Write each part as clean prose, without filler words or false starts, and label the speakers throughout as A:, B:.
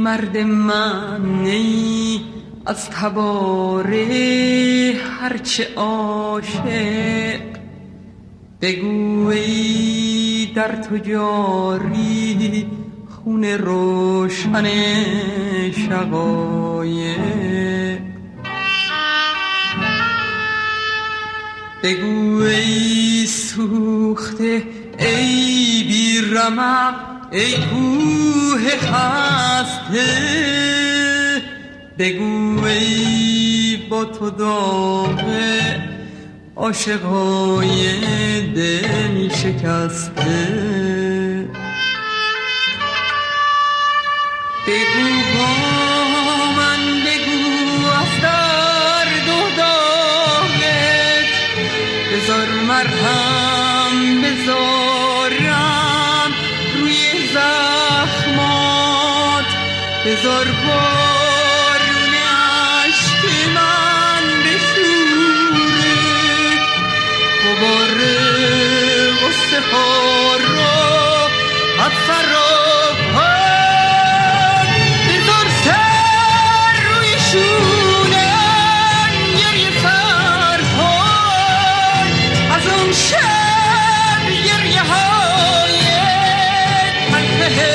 A: مرد من نی از تباره هرچه عاشق، بگویی در تو جاری خون روشن شقایق. بگویی سوخته ای بی رمق، ای کوه خسته، بگویی با تو داغه عاشقای دل شکسته. بگو با من، بگو از درد و داغت، بذار مرهم بذارم روی زخمات، بذار بارون عشق من بشوره، غبار غصه ها رو از سراب ها، بذار سر روی شونم گریه سرخون از اون شب گریه های تلخه.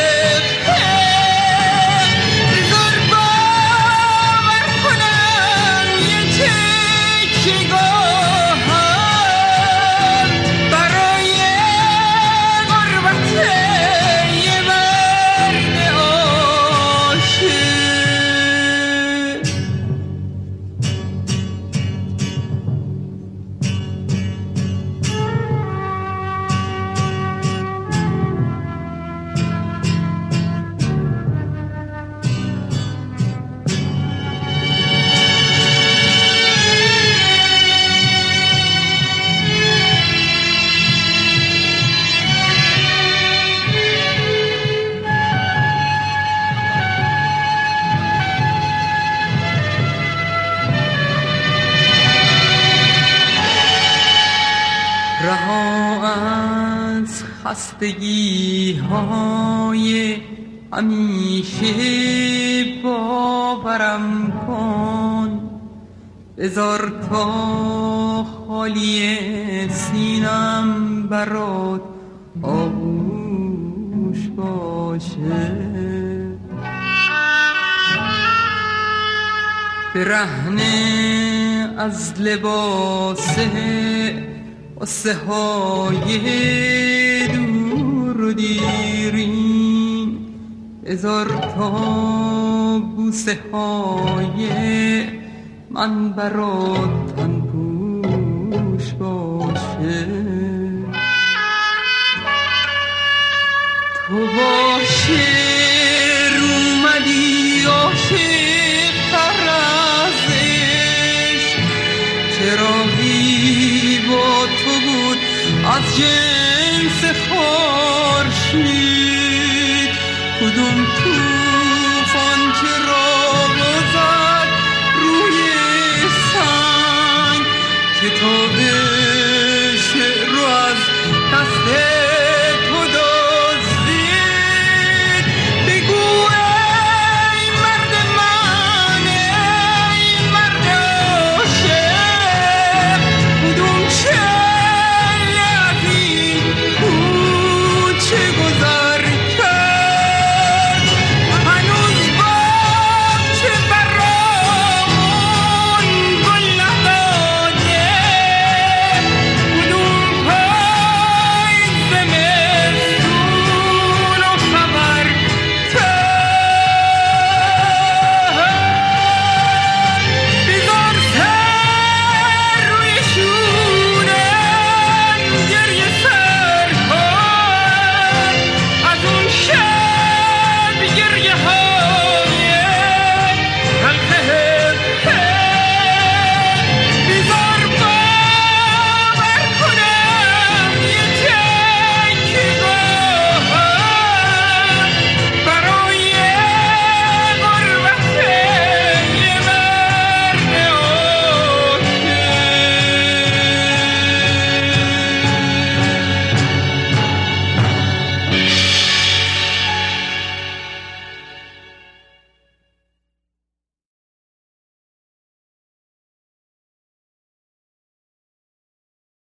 A: رها از خستگی های همیشه باورم کن، بذار تا خالی سینم برات آغوش باشه. برهنه از لباسه قصه های دور و دیرین، بذار تا بوسه های من برات تنپوش باشه. تو با شعر اومدی عاشق تر از عشق، چراغی با تو بود از جنس خورشید، کدوم